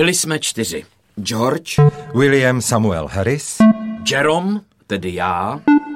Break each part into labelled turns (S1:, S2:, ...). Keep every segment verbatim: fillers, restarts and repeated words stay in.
S1: Byli jsme čtyři.
S2: George,
S3: William Samuel Harris,
S1: Jerome, tedy já,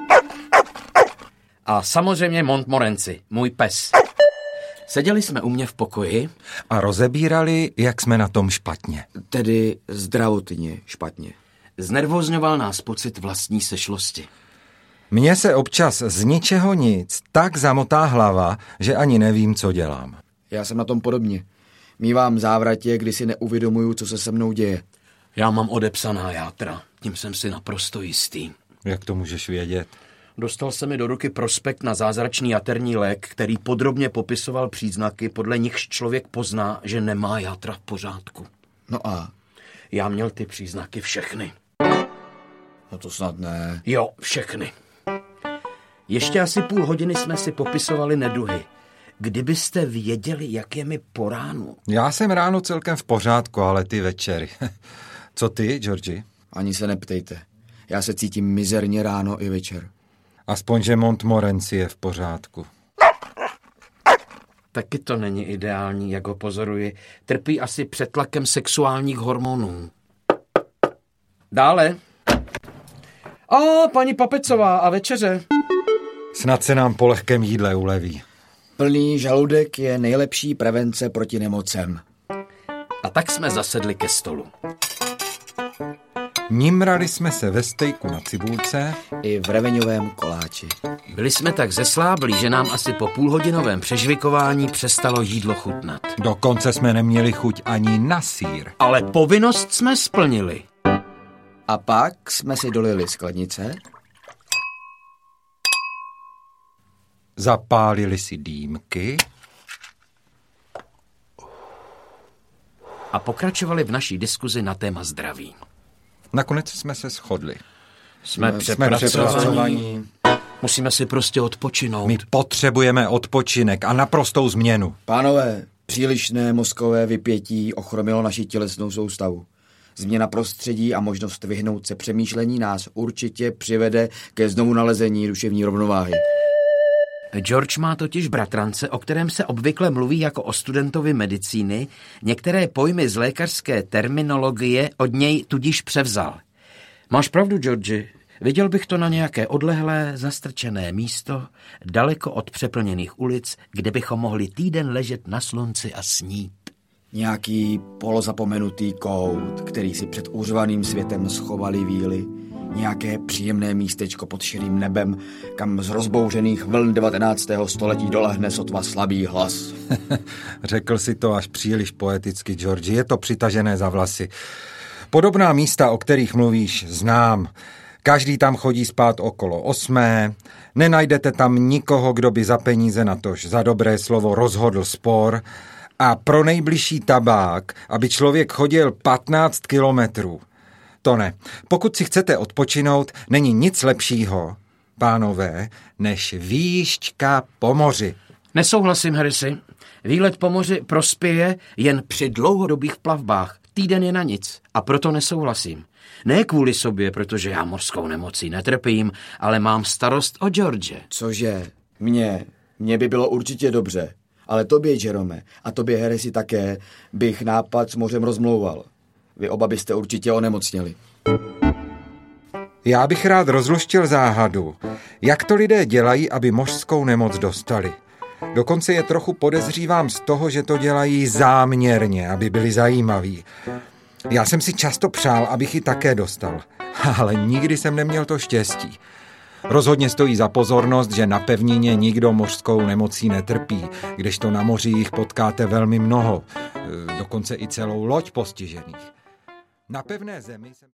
S1: a samozřejmě Montmorency, můj pes. Seděli jsme u mě v pokoji
S3: a rozebírali, jak jsme na tom špatně.
S2: tedy zdravotně špatně.
S1: Znervózňoval nás pocit vlastní sešlosti.
S3: Mně se občas z ničeho nic tak zamotá hlava, že ani nevím, co dělám.
S2: Já jsem na tom podobně. Mívám závratě, kdy si neuvědomuju, co se se mnou děje.
S1: Já mám odepsaná játra, tím jsem si naprosto jistý.
S3: Jak to můžeš vědět?
S1: Dostal se mi do ruky prospekt na zázračný jaterní lék, který podrobně popisoval příznaky, podle nichž člověk pozná, že nemá játra v pořádku.
S2: No a?
S1: Já měl ty příznaky všechny.
S2: No to snad ne.
S1: Jo, všechny. Ještě asi půl hodiny jsme si popisovali neduhy. Kdybyste věděli, jak je mi po ránu.
S3: Já jsem ráno celkem v pořádku, ale ty večery. Co ty, Georgi?
S2: Ani se neptejte. Já se cítím mizerně ráno i večer.
S3: Aspoň, že Montmorency je v pořádku.
S1: Taky to není ideální, jak ho pozoruji. Trpí asi přetlakem sexuálních hormonů. Dále. A paní Papecová, a večeře?
S3: Snad se nám po lehkém jídle uleví.
S2: Plný žaludek je nejlepší prevence proti nemocem.
S1: A tak jsme zasedli ke stolu.
S3: Nimrali jsme se ve stejku na cibulce
S2: I v reveňovém koláči.
S1: Byli jsme tak zesláblí, že nám asi po půlhodinovém přežvikování přestalo jídlo chutnat.
S3: Dokonce jsme neměli chuť ani na sýr.
S1: Ale povinnost jsme splnili.
S2: A pak jsme si dolili sklenice,
S3: Zapálili si dýmky
S1: A pokračovali v naší diskuzi na téma zdraví.
S3: Nakonec jsme se shodli.
S1: Jsme,
S2: Jsme
S1: přepracovaní.
S2: přepracovaní.
S1: Musíme si prostě odpočinout.
S3: My potřebujeme odpočinek a naprostou změnu.
S2: Pánové, přílišné mozkové vypětí ochromilo naši tělesnou soustavu. Změna prostředí a možnost vyhnout se přemýšlení nás určitě přivede ke znovu nalezení duševní rovnováhy.
S1: George má totiž bratrance, o kterém se obvykle mluví jako o studentovi medicíny, některé pojmy z lékařské terminologie od něj tudíž převzal. Máš pravdu, Georgi, viděl bych to na nějaké odlehlé, zastrčené místo, daleko od přeplněných ulic, kde bychom mohli týden ležet na slunci a snít.
S2: Nějaký polozapomenutý kout, který si před uřvaným světem schovali víly, nějaké příjemné místečko pod širým nebem, kam z rozbouřených vln devatenáctého století dolehne sotva slabý hlas.
S3: Řekl si to až příliš poeticky, Georgi, je to přitažené za vlasy. Podobná místa, o kterých mluvíš, znám. Každý tam chodí spát okolo osmé, nenajdete tam nikoho, kdo by za peníze natož za dobré slovo rozhodl spor a pro nejbližší tabák, aby člověk chodil patnáct kilometrů. To ne. Pokud si chcete odpočinout, není nic lepšího, pánové, než výšťka po moři.
S1: Nesouhlasím, Harrisy. Výlet po moři prospěje jen při dlouhodobých plavbách. Týden je na nic a proto nesouhlasím. Ne kvůli sobě, protože já mořskou nemocí netrpím, ale mám starost o George.
S2: Cože? Mně, mně by bylo určitě dobře, ale tobě, Jerome, a tobě, Harrisy, také, bych nápad s mořem rozmlouval. Vy oba byste určitě onemocněli.
S3: Já bych rád rozluštil záhadu. Jak to lidé dělají, aby mořskou nemoc dostali? Dokonce je trochu podezřívám z toho, že to dělají záměrně, aby byli zajímaví. Já jsem si často přál, abych ji také dostal, ale nikdy jsem neměl to štěstí. Rozhodně stojí za pozornost, že na pevnině nikdo mořskou nemocí netrpí, kdežto na moři jich potkáte velmi mnoho, dokonce i celou loď postižených. Na pevné zemi jsem...